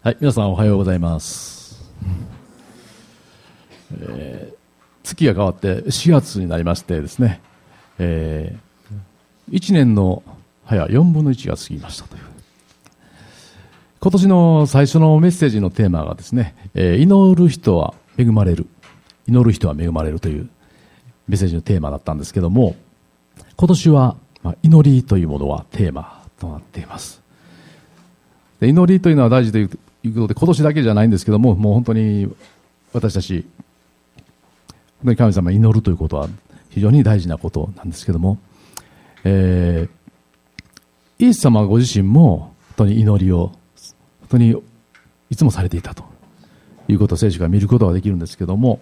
はい、皆さんおはようございます。月が変わって4月になりましてですね、1年の早4分の1が過ぎましたという。今年の最初のメッセージのテーマがですね、祈る人は恵まれる、祈る人は恵まれるというメッセージのテーマだったんですけども、今年は祈りというものはテーマとなっています。で、祈りというのは大事ということで、今年だけじゃないんですけども、もう本当に私たち本当に神様に祈るということは非常に大事なことなんですけども、イエス様ご自身も本当に祈りを本当にいつもされていたということを聖書から見ることができるんですけども、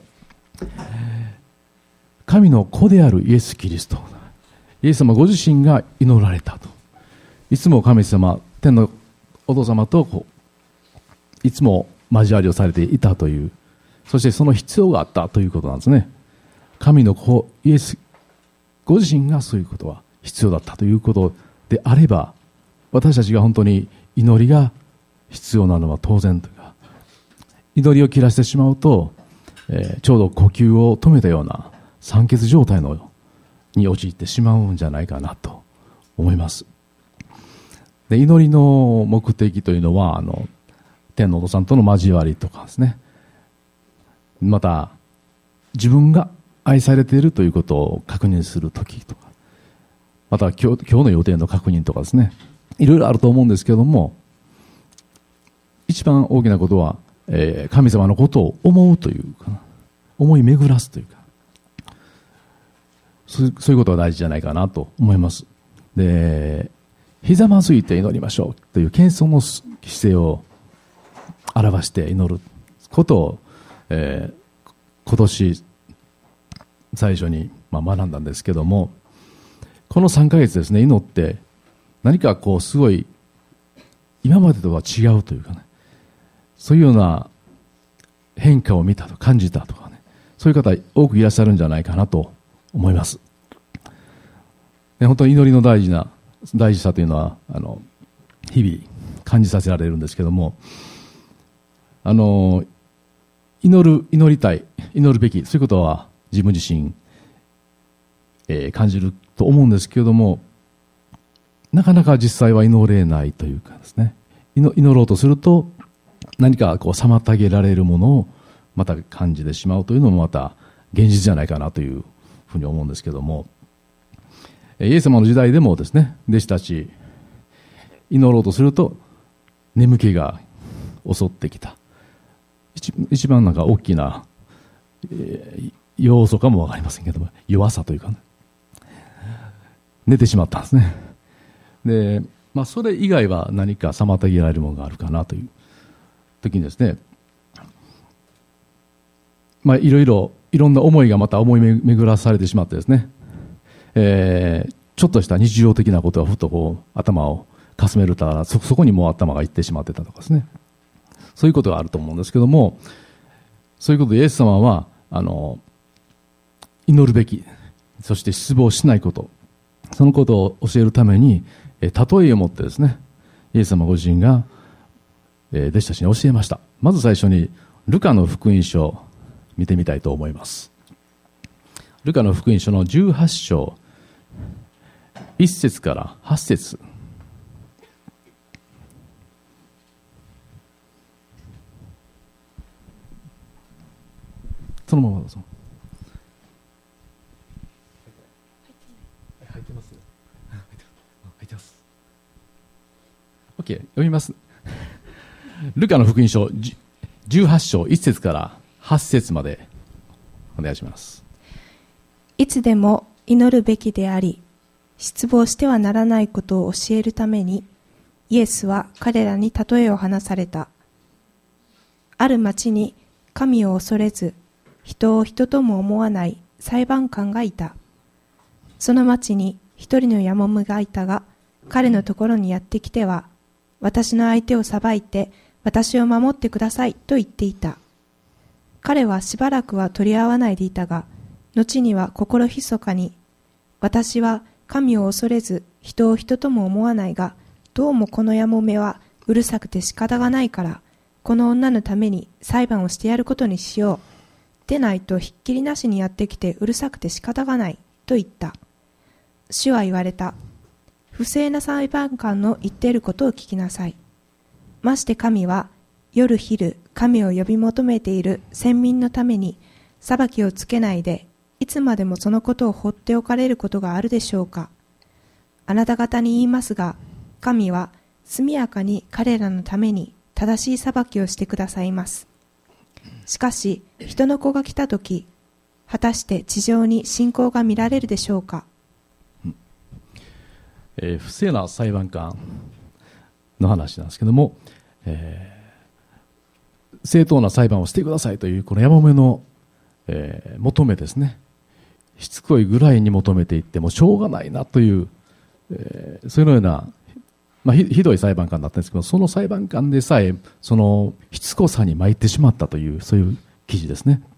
神の子であるイエス・キリスト、イエス様ご自身が祈られたと。いつも神様、天のお父様といつも交わりをされていたという、そしてその必要があったということなんですね。神の子イエスご自身がそういうことは必要だったということであれば、私たちが本当に祈りが必要なのは当然というか、祈りを切らしてしまうと、ちょうど呼吸を止めたような酸欠状態に陥ってしまうんじゃないかなと思います。で、祈りの目的というのは天のお父さんとの交わりとかですね、また自分が愛されているということを確認するときとか、また今日の予定の確認とかですね、いろいろあると思うんですけども、一番大きなことは、神様のことを思うというか、思い巡らすというか、そういうことが大事じゃないかなと思います。で、ひざまずいて祈りましょうという謙遜の姿勢を表して祈ることを、今年最初に学んだんですけども、この3ヶ月ですね、祈って何かすごい今までとは違うというかね、そういうような変化を見たと感じたとかね、そういう方多くいらっしゃるんじゃないかなと思います。で、本当に祈りの大事さというのは日々感じさせられるんですけども、祈りたい、祈るべき、そういうことは自分自身、感じると思うんですけれども、なかなか実際は祈れないというかですね、祈ろうとすると何か妨げられるものをまた感じてしまうというのもまた現実じゃないかなというふうに思うんですけども、イエス様の時代でもですね、弟子たち祈ろうとすると眠気が襲ってきた。一番大きな、要素かもわかりませんけども、弱さというかね、寝てしまったんですね。で、それ以外は何か妨げられるものがあるかなという時にですね、いろんな思いがまた思い巡らされてしまってですね、ちょっとした日常的なことがふと頭をかすめると、そこにもう頭がいってしまってたとかですね、そういうことがあると思うんですけども、そういうことでイエス様は祈るべき、そして失望しないこと、そのことを教えるために例えを持ってですね、イエス様ご自身が弟子たちに教えました。まず最初にルカの福音書を見てみたいと思います。ルカの福音書の18章1節から8節、そのままどうぞ。入ってます。入ってます。OK、読みます。ルカの福音書18章1節から8節までお願いします。 いつでも祈るべきであり、失望してはならないことを教えるために、イエスは彼らに例えを話された。ある町に神を恐れず、人を人とも思わない裁判官がいた。その町に一人のやもめがいたが、彼のところにやってきては、私の相手を裁いて、私を守ってくださいと言っていた。彼はしばらくは取り合わないでいたが、後には心ひそかに、私は神を恐れず人を人とも思わないが、どうもこのやもめはうるさくて仕方がないから、 この女のために裁判をしてやることにしよう。でないとひっきりなしにやってきてうるさくて仕方がない。と言った。主は言われた。不正な裁判官の言っていることを聞きなさい。まして神は夜昼神を呼び求めている先民のために裁きをつけないでいつまでもそのことを放っておかれることがあるでしょうか。あなた方に言いますが、神は速やかに彼らのために正しい裁きをしてくださいます。しかし人の子が来たとき、果たして地上に信仰が見られるでしょうか。 不正な裁判官の話なんですけども、正当な裁判をしてくださいというこのヤマメの、求めですね。しつこいぐらいに求めていってもしょうがないなという、そういうような、ひどい裁判官だったんですけど、その裁判官でさえそのしつこさに参ってしまったという、そういう記事ですね。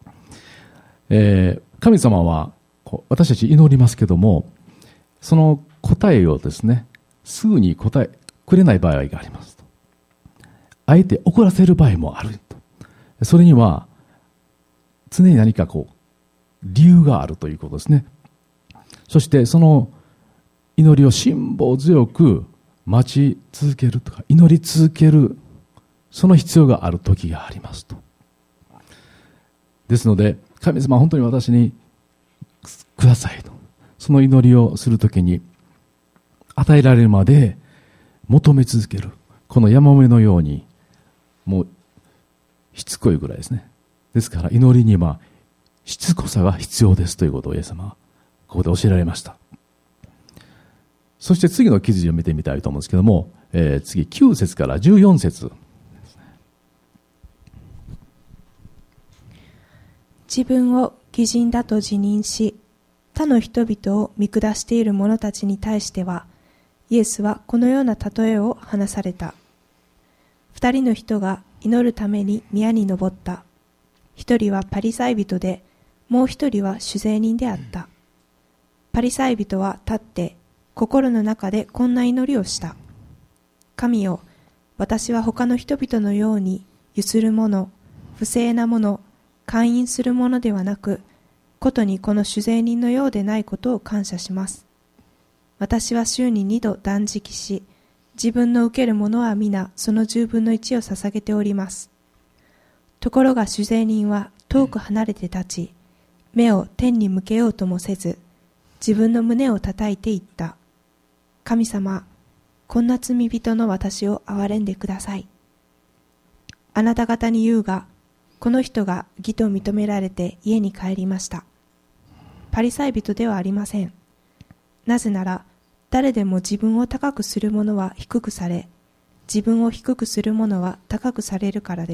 神様は私たち祈りますけども、その答えをですね、すぐに答えくれない場合がありますと。あえて怒らせる場合もあると。それには常に何か理由があるということですね。そしてその祈りを辛抱強く待ち続けるとか祈り続ける、その必要がある時がありますと。ですので神様は本当に私にくださいと、その祈りをするときに与えられるまで求め続ける、このヤマメのようにもうしつこいぐらいですね。ですから祈りにはしつこさが必要ですということをイエス様はここで教えられました。そして次の記事を見てみたいと思うんですけども、次9節から14節。 自分を義人だと自認し他の人々を見下している者たちに対しては、イエスはこのような例えを話された。二人の人が祈るために宮に登った。一人はパリサイ人で、もう一人は酒税人であった。パリサイ人は立って心の中でこんな祈りをした。神よ、私は他の人々のようにゆする者、不正な者、姦淫する者ではなく、ことにこの酒税人のようでないことを感謝します。私は週に2度断食し、自分の受けるものは皆その10分の1を捧げております。ところが酒税人は遠く離れて立ち、目を天に向けようともせず、自分の胸を叩いて言った。神様、こんな罪人の私を憐れんでください。あなた方に言うが、この人が義と認められて家に帰りました。パリサイ人ではありません。なぜなら、誰でも自分を高くする者は低くされ、自分を低くする者は高くされるからです。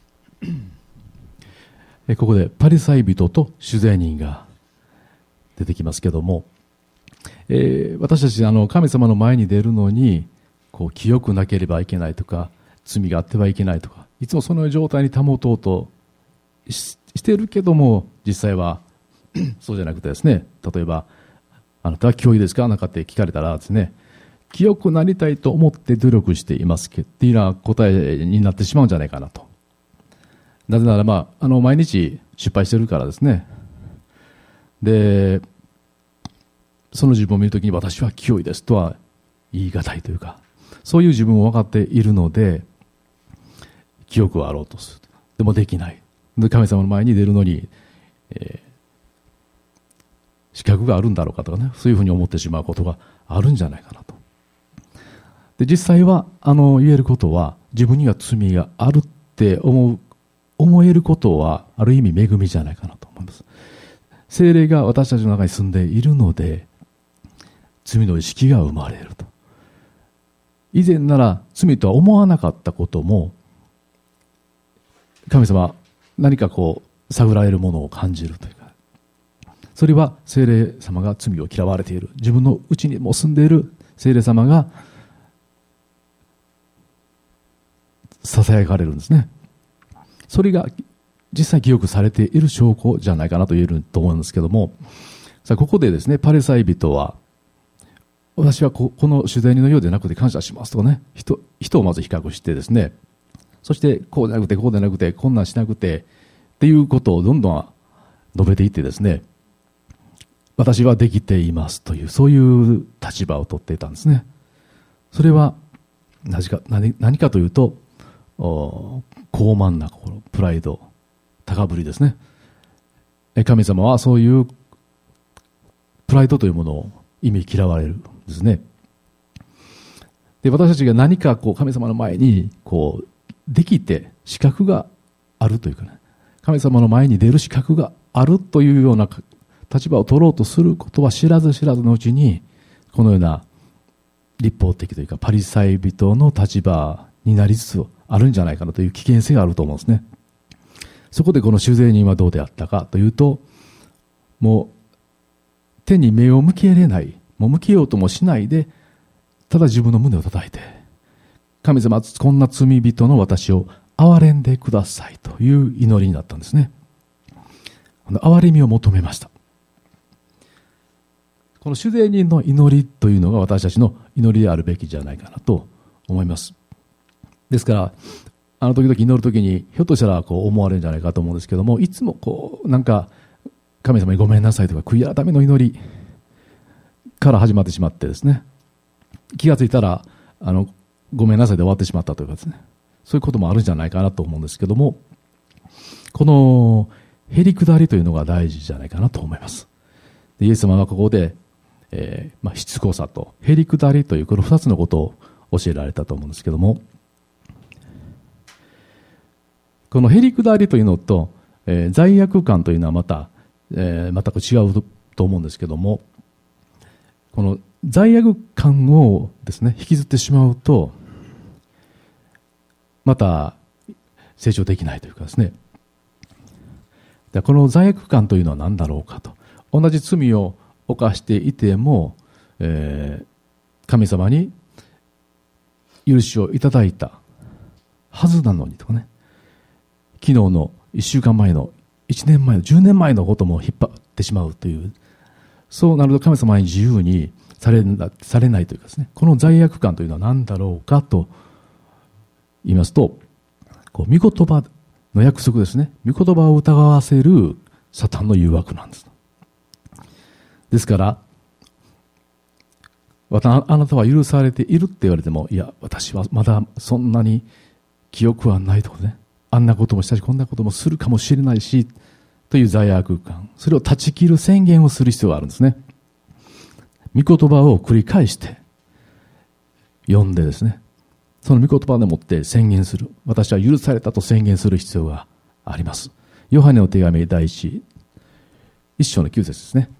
ここでパリサイ人と酒税人が出てきますけども、私たち神様の前に出るのに清くなければいけないとか、罪があってはいけないとか、いつもその状態に保とうとしているけども、実際はそうじゃなくてですね、例えばあなたは清いですかなんかって聞かれたらですね、清くなりたいと思って努力していますけどっていうような答えになってしまうんじゃないかなと。なぜなら毎日失敗してるからですね。で、その自分を見るときに私は清いですとは言い難いというか、そういう自分を分かっているので清くはあろうとする。でもできない。で、神様の前に出るのに、資格があるんだろうかとかね、そういうふうに思ってしまうことがあるんじゃないかなと。で、実際は言えることは、自分には罪があるって思えることはある意味恵みじゃないかなと思います。聖霊が私たちの中に住んでいるので、罪の意識が生まれると。以前なら罪とは思わなかったことも、神様は何か探られるものを感じるというか、それは聖霊様が罪を嫌われている、自分のうちにも住んでいる聖霊様がささやかれるんですね。それが実際記憶されている証拠じゃないかなと言えると思うんですけども、さあここでですね、パリサイ人は、私はこの酒税人のようでなくて感謝しますとかね、人をまず比較してですね、 そしてこうじゃなくてこうじゃなくてこんなんしなくてっていうことをどんどん述べていってですね、私はできていますというそういう立場を取っていたんですね。それは何かというと、高慢な心、プライド、高ぶりですね。神様はそういうプライドというものを忌み嫌われるんですね。で、私たちが何か神様の前にできて資格があるというかね、神様の前に出る資格があるというような立場を取ろうとすることは知らず知らずのうちに、このような立法的というかパリサイ人の立場になりつつあるんじゃないかなという危険性があると思うんですね。そこでこの主税人はどうであったかというと、もう手に目を向けれない、もう向けようともしないで、ただ自分の胸を叩いて、神様、こんな罪人の私を憐れんでくださいという祈りになったんですね。憐れみを求めました。この主税人の祈りというのが私たちの祈りであるべきじゃないかなと思います。ですから時々祈るときにひょっとしたら思われるんじゃないかと思うんですけども、いつもなんか神様にごめんなさいとか悔い改めの祈りから始まってしまってですね、気がついたらごめんなさいで終わってしまったというかですね、そういうこともあるんじゃないかなと思うんですけども、このへりくだりというのが大事じゃないかなと思います。でイエス様はここでしつこさとへりくだりというこの2つのことを教えられたと思うんですけども、このへりくだりというのと、罪悪感というのはまた、全く違うと思うんですけども、この罪悪感をですね引きずってしまうとまた成長できないというかですね、この罪悪感というのは何だろうかと。同じ罪を犯していても、神様に許しをいただいたはずなのにとかね、昨日の1週間前の1年前の10年前のことも引っ張ってしまうという、そうなると神様に自由にされないというかですね、この罪悪感というのは何だろうかと言いますと、御言葉の約束ですね。御言葉を疑わせるサタンの誘惑なんです。ですからあなたは許されているって言われても、いや私はまだそんなに記憶はないとかね、あんなこともしたしこんなこともするかもしれないしという罪悪感、それを断ち切る宣言をする必要があるんですね。御言葉を繰り返して読んでですね、その御言葉でもって宣言する、私は許されたと宣言する必要があります。ヨハネの手紙第1章の9節ですね。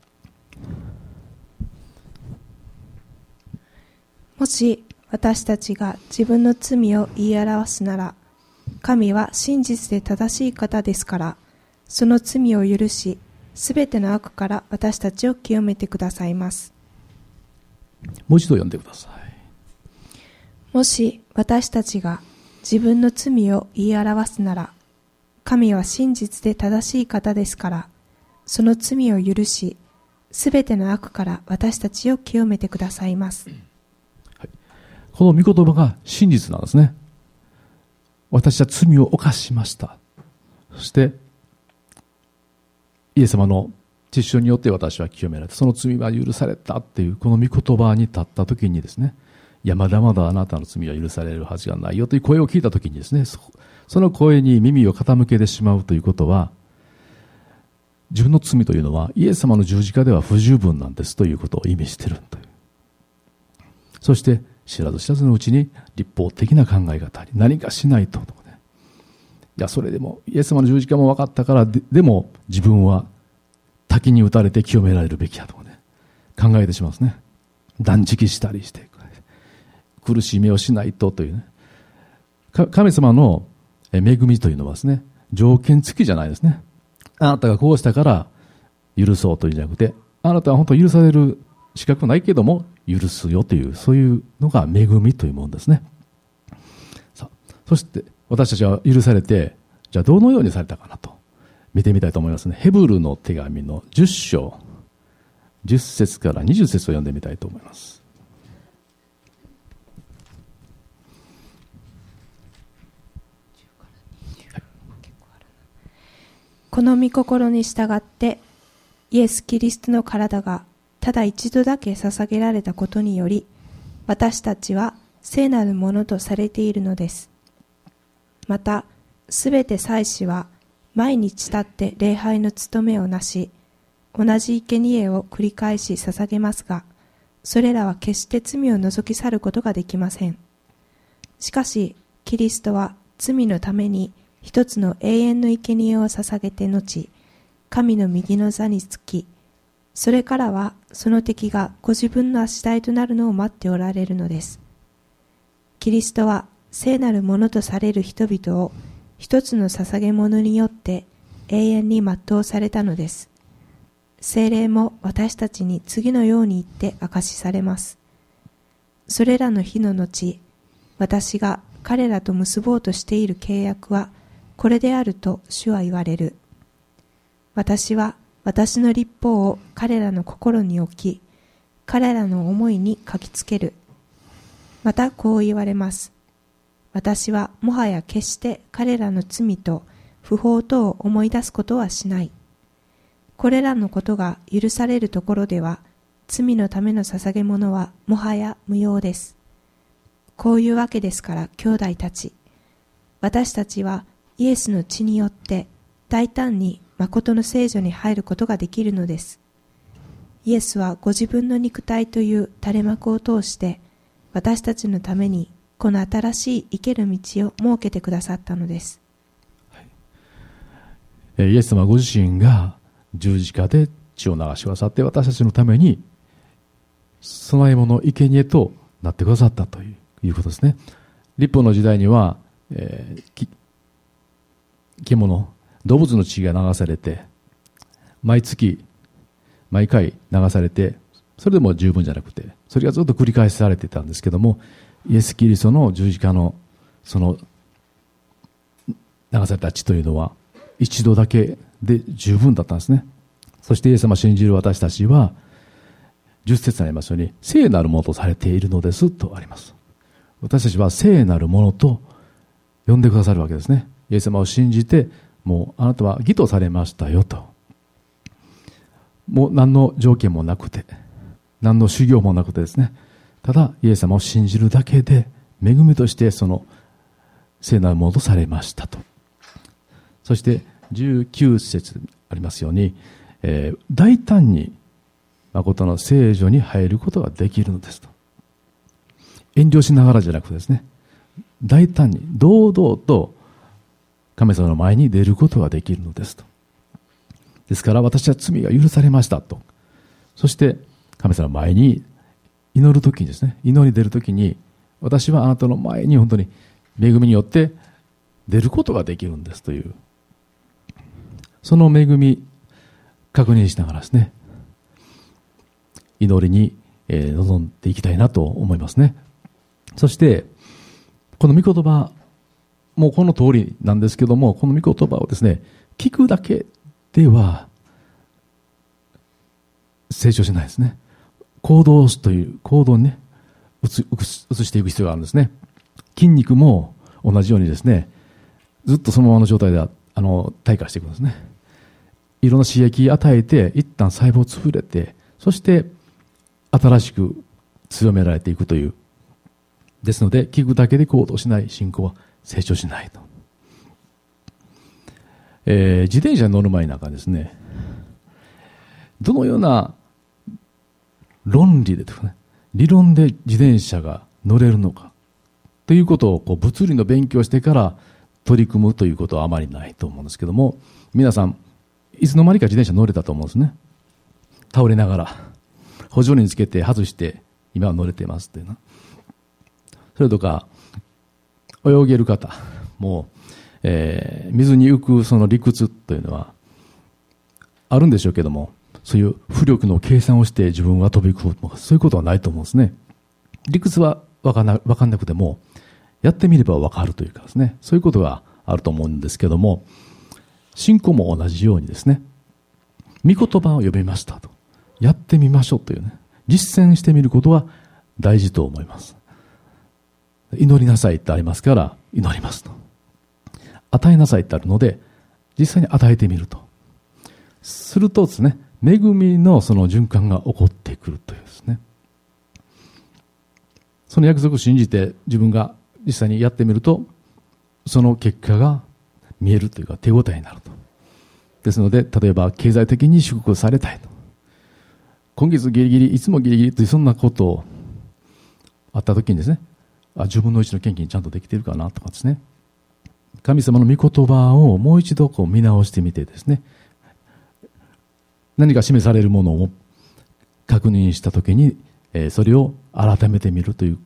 もし私たちが自分の罪を言い表すなら、神は真実で正しい方ですから、その罪を許し、すべての悪から私たちを清めてくださいます。 もう一度読んでください。 もし私たちが自分の罪を言い表すなら、神は真実で正しい方ですから、その罪を許し、すべての悪から私たちを清めてくださいます。 はい、この御言葉が真実なんですね。私は罪を犯しました。そしてイエス様の血潮によって私は清められた、その罪は許されたっていうこの御言葉に立った時にですね、いやまだまだあなたの罪は許されるはずがないよという声を聞いた時にですね、その声に耳を傾けてしまうということは、自分の罪というのはイエス様の十字架では不十分なんですということを意味しているという。そして知らず知らずのうちに立法的な考え方に何かしないととかね、いやそれでもイエス様の十字架も分かったから でも自分は滝に打たれて清められるべきだとかね、考えてしまうんですね。断食したりして苦しい目をしないとというね、神様の恵みというのはですね、条件付きじゃないですね。あなたがこうしたから許そうというんじゃなくて、あなたは本当許される資格ないけども許すよという、そういうのが恵みというものですね。そして私たちは許されて、じゃあどのようにされたかなと見てみたいと思いますね。ヘブルの手紙の10章10節から20節を読んでみたいと思います。 この御心に従ってイエス・キリストの体がただ一度だけ捧げられたことにより、私たちは聖なるものとされているのです。また、すべて祭司は毎日立って礼拝の務めをなし、同じ生贄を繰り返し捧げますが、それらは決して罪を除き去ることができません。しかし、キリストは罪のために一つの永遠の生贄を捧げて後、神の右の座につき、それからはその敵がご自分の足台となるのを待っておられるのです。キリストは聖なるものとされる人々を一つの捧げ物によって永遠に全うされたのです。聖霊も私たちに次のように言って証しされます。それらの日の後、私が彼らと結ぼうとしている契約はこれであると主は言われる。私は私の律法を彼らの心に置き、彼らの思いに書きつける。またこう言われます。私はもはや決して彼らの罪と不法とを思い出すことはしない。これらのことが許されるところでは、罪のための捧げ物はもはや無用です。こういうわけですから兄弟たち、私たちはイエスの血によって大胆に誠の聖所に入ることができるのです。イエスはご自分の肉体という垂れ幕を通して私たちのためにこの新しい生ける道を設けてくださったのです。 イエス様ご自身が十字架で血を流してくださって私たちのために供え物生贄となってくださったということですね。律法の時代には、獣、動物の血が流されて毎月毎回流されて、それでも十分じゃなくてそれがずっと繰り返されていたんですけども、イエス・キリストの十字架のその流された血というのは一度だけで十分だったんですね。そしてイエス様を信じる私たちは10節にありますように聖なるものとされているのですとあります。私たちは聖なるものと呼んでくださるわけですね。イエス様を信じて、もうあなたは義とされましたよと。もう何の条件もなくて、何の修行もなくてですね、ただイエス様を信じるだけで恵みとしてその聖なるものとされましたと。そして19節ありますように、大胆に誠の聖所に入ることができるのですと。遠慮しながらじゃなくてですね、大胆に堂々と神様の前に出ることができるのですと。ですから私は罪が許されましたと。そして神様の前に祈るときにですね、祈りに出るときに、私はあなたの前に本当に恵みによって出ることができるんですという、その恵み確認しながらですね、祈りに臨んでいきたいなと思いますね。そしてこの御言葉もうこの通りなんですけども、この御言葉をですね、聞くだけでは成長しないですね。行動という行動にね、移していく必要があるんですね。筋肉も同じようにですね、ずっとそのままの状態で退化していくんですね。いろんな刺激を与えて一旦細胞を潰れて、そして新しく強められていくという。ですので聞くだけで行動しない信仰は成長しないと。自転車に乗る前なんかですね、どのような論理でとかね、理論で自転車が乗れるのかということを物理の勉強してから取り組むということはあまりないと思うんですけども、皆さんいつの間にか自転車乗れたと思うんですね。倒れながら補助輪つけて外して今は乗れてますっていうな。それとか泳げる方も、水に浮くその理屈というのはあるんでしょうけども、そういう浮力の計算をして自分は飛び込むとかそういうことはないと思うんですね。理屈は分かんなくてもやってみれば分かるというかですね、そういうことがあると思うんですけども、信仰も同じようにですね、御言葉を読みましたと、やってみましょうというね、実践してみることは大事と思います。祈りなさいってありますから祈りますと、与えなさいってあるので実際に与えてみると。するとですね、恵みのその循環が起こってくるというですね。その約束を信じて自分が実際にやってみると、その結果が見えるというか手応えになると。ですので、例えば経済的に祝福されたいと。今月ギリギリ、いつもギリギリというそんなことをあったときにですね、10分の1の献金ちゃんとできているかなとかですね、神様の御言葉をもう一度見直してみてですね、何か示されるものを確認したときに、それを改めてみるという、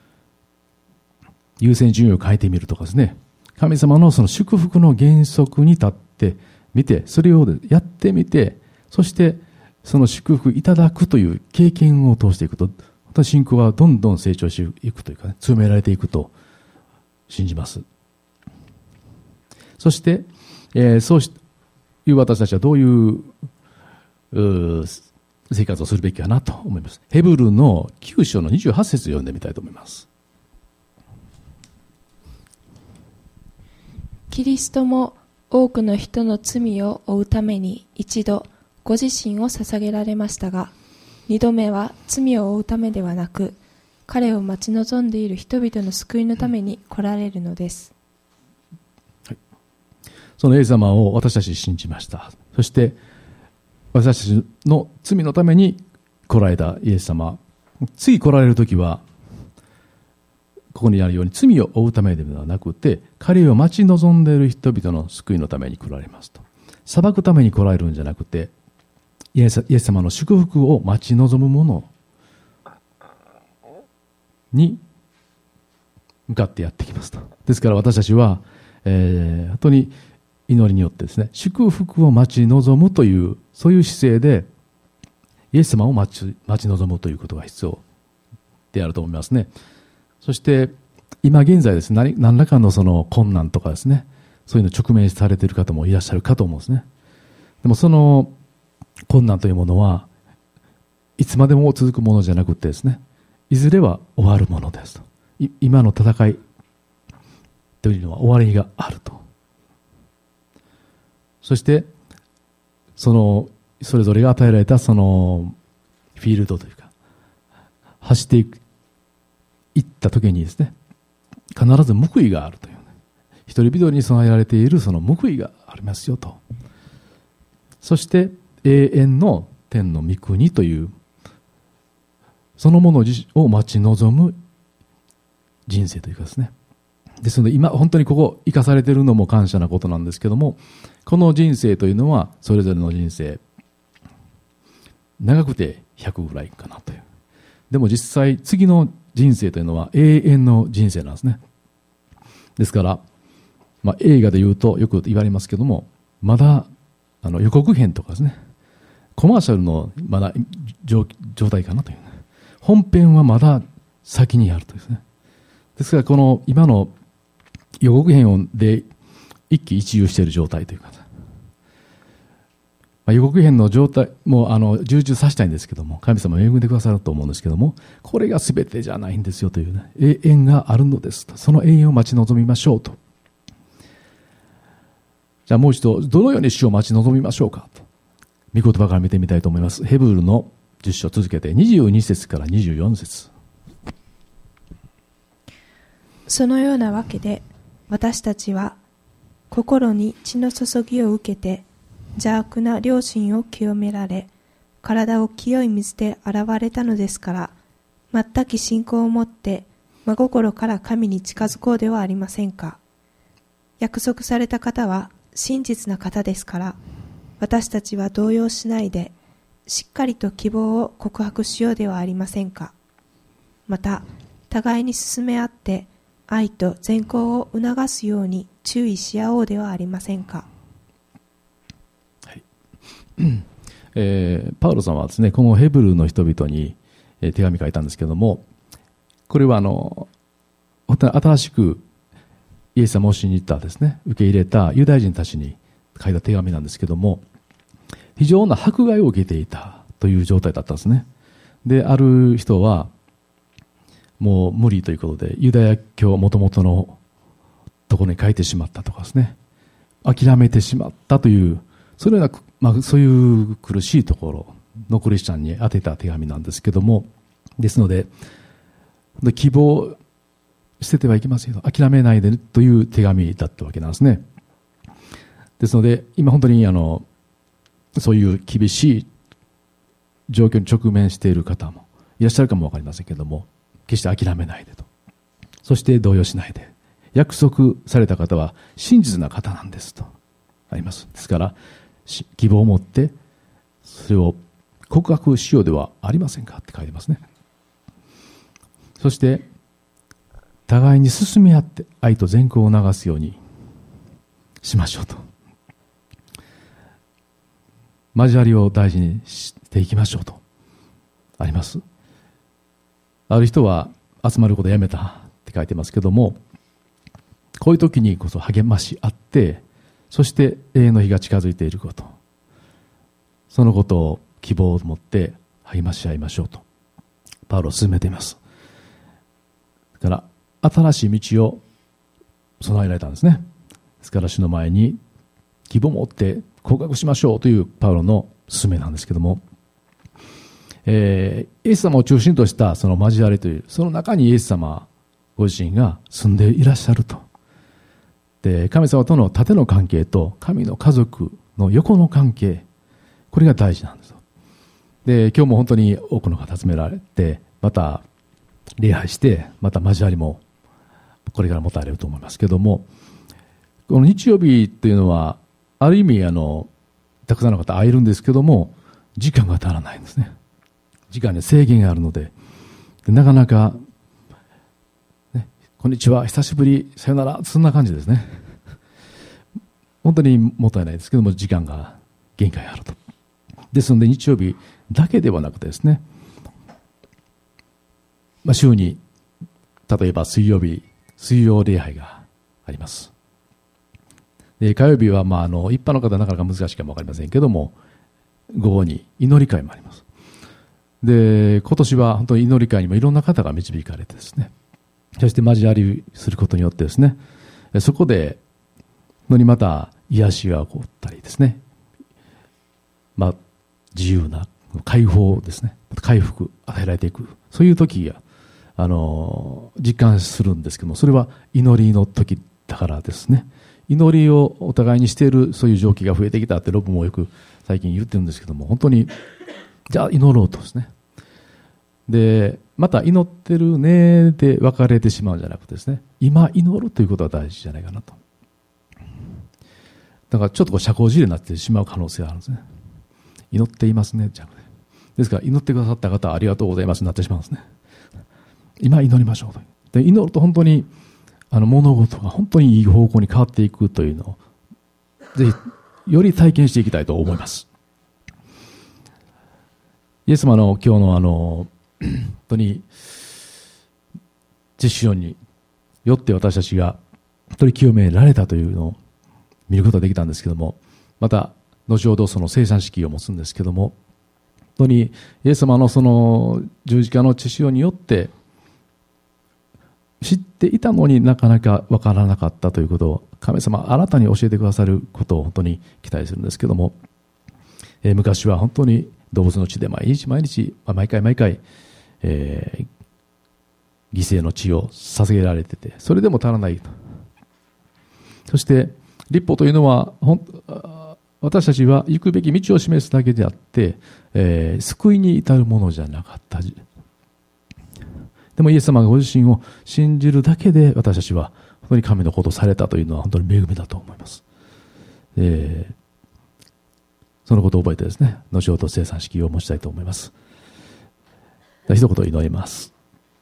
優先順位を変えてみるとかですね、神様のその祝福の原則に立ってみて、それをやってみて、そしてその祝福いただくという経験を通していくと、信仰はどんどん成長していくというか、ね、強められていくと信じます。そして、そういう私たちはどういう生活をするべきかなと思います。ヘブルの9章の28節を読んでみたいと思います。 キリストも多くの人の罪を負うために一度ご自身を捧げられましたが、二度目は罪を負うためではなく、彼を待ち望んでいる人々の救いのために来られるのです。 はい、そのイエス様を私たち信じました。そして私たちの罪のために来られたイエス様、次来られるときは、ここにあるように罪を負うためではなくて、彼を待ち望んでいる人々の救いのために来られますと。裁くために来られるんじゃなくて、イエス様の祝福を待ち望む者に向かってやってきますと。ですから私たちは、本当に祈りによってですね、祝福を待ち望むという、そういう姿勢でイエス様を待ち望むということが必要であると思いますね。そして今現在ですね、何らかのその困難とかですね、そういうの直面されている方もいらっしゃるかと思うんですね。でもその困難というものはいつまでも続くものじゃなくてですね、いずれは終わるものですと。今の戦いというのは終わりがあると。そしてそれぞれが与えられたそのフィールドというか、走っていった時にですね、必ず報いがあるという、ね、一人一人に備えられているその報いがありますよと。そして永遠の天の御国というそのものを待ち望む人生というかですね。ですので今本当にここ生かされているのも感謝なことなんですけども、この人生というのはそれぞれの人生長くて100ぐらいかなという。でも実際次の人生というのは永遠の人生なんですね。ですから、映画で言うとよく言われますけども、まだ予告編とかですね、コマーシャルのまだ状態かなという、ね、本編はまだ先にあるとですね。ですからこの今の予告編で一喜一憂している状態というか、予告編の状態も充実させたいんですけども、神様は恵んでくださると思うんですけども、これが全てじゃないんですよという、ね、永遠があるのですと。その永遠を待ち望みましょうと。じゃあもう一度、どのように主を待ち望みましょうかと。御言葉から見てみたいと思います。ヘブルの10章続けて22節から24節。 そのようなわけで、私たちは心に血の注ぎを受けて、邪悪な良心を清められ、体を清い水で洗われたのですから、全く信仰を持って真心から神に近づこうではありませんか。約束された方は真実な方ですから、私たちは動揺しないで、しっかりと希望を告白しようではありませんか。また、互いに進め合って、愛と善行を促すように注意し合おうではありませんか。 パウロさんはですね、このヘブルの人々に手紙書いたんですけども、これは新しくイエス様を信じたですね、受け入れたユダヤ人たちに書いた手紙なんですけども、非常な迫害を受けていたという状態だったんですね。で、ある人はもう無理ということでユダヤ教元々のところに書いてしまったとかですね、 諦めてしまったという、そういう苦しいところのクリスチャンに宛てた手紙なんですけども、ですので、希望捨ててはいけませんよ、諦めないでという手紙だったわけなんですね。ですので、今本当にそういう厳しい状況に直面している方もいらっしゃるかもわかりませんけども、決して諦めないでと。そして動揺しないで。約束された方は真実な方なんですとあります。ですから、希望を持ってそれを告白しようではありませんかって書いてますね。そして、互いに進み合って愛と善行を流すようにしましょうと。交わりを大事にしていきましょうとあります。ある人は集まることをやめたって書いてますけども、こういう時にこそ励まし合って、そして永遠の日が近づいていること、そのことを希望を持って励まし合いましょうとパウロは進めています。だから新しい道を備えられたんですね。ですから主の前に希望を持って告白しましょうというパウロの勧めなんですけども、イエス様を中心としたその交わりという、その中にイエス様ご自身が住んでいらっしゃると。で、神様との縦の関係と神の家族の横の関係、これが大事なんですよ。で、今日も本当に多くの方集められて、また礼拝して、また交わりもこれから持たれると思いますけども、この日曜日というのはある意味たくさんの方会えるんですけども、時間が足らないんですね。時間に制限があるので、なかなか、ね、こんにちは、久しぶり、さよなら、そんな感じですね。本当にもったいないですけども、時間が限界あると。ですので、日曜日だけではなくてですね、週に、例えば水曜礼拝があります。で、火曜日は、一般の方はなかなか難しいかもわかりませんけども、午後に祈り会もあります。で、今年は本当に祈り会にもいろんな方が導かれてですね、そして交わりすることによってですね、そこで、また癒しが起こったりですね、自由な解放ですね、回復与えられていく、そういう時が、実感するんですけども、それは祈りの時だからですね。祈りをお互いにしているそういう状況が増えてきたってロブもよく最近言ってるんですけども、本当にじゃあ祈ろうとですね。で、また祈ってるねで別れてしまうんじゃなくてですね、今祈るということが大事じゃないかなと。だからちょっと社交辞令になってしまう可能性があるんですね。祈っていますねじゃなくて、ですから祈ってくださった方はありがとうございますになってしまうんですね。今祈りましょうと。で、祈ると本当に物事が本当にいい方向に変わっていくというのをぜひより体験していきたいと思います。イエス様の今日の本当に実証によって私たちが本当に清められたというのを見ることができたんですけども、また後ほどその生産式を持つんですけども、本当にイエス様のその十字架の血潮によって知っていたのになかなか分からなかったということを神様新たに教えてくださることを本当に期待するんですけども、昔は本当に動物の血で毎日毎回、犠牲の血を捧げられてて、それでも足らないと。そして律法というのは私たちは行くべき道を示すだけであって、救いに至るものじゃなかった。でもイエス様がご自身を信じるだけで私たちは本当に神のことをされたというのは本当に恵みだと思います。そのことを覚えてですね、後ほど生産式を持ちたいと思います。一言祈ります。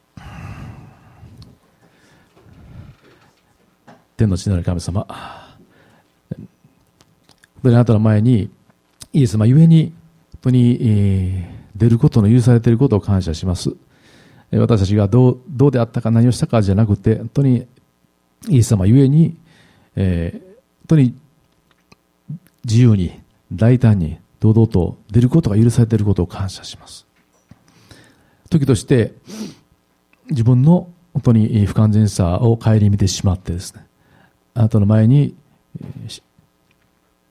天の地なる神様、本当にあなたの前にイエス様ゆえに本当に、出ることの許されていることを感謝します。私たちがどうであったか何をしたかじゃなくて、本当にイエス様ゆえに、本当に自由に大胆に堂々と出ることが許されていることを感謝します。時として自分の本当に不完全さを顧みてしまってですね、あなたの前に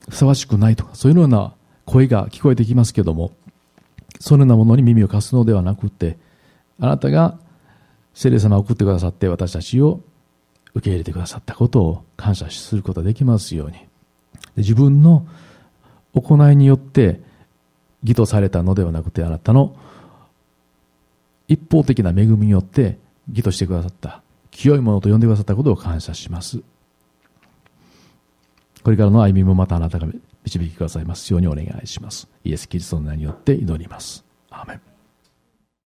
ふさわしくないとか、そういうような声が聞こえてきますけども、そのようなものに耳を貸すのではなくて、あなたが聖霊様を送ってくださって私たちを受け入れてくださったことを感謝することができますように、自分の行いによって義とされたのではなくて、あなたの一方的な恵みによって義としてくださった、清いものと呼んでくださったことを感謝します。これからの歩みもまたあなたが導きくださいますようにお願いします。イエス・キリストの名によって祈ります。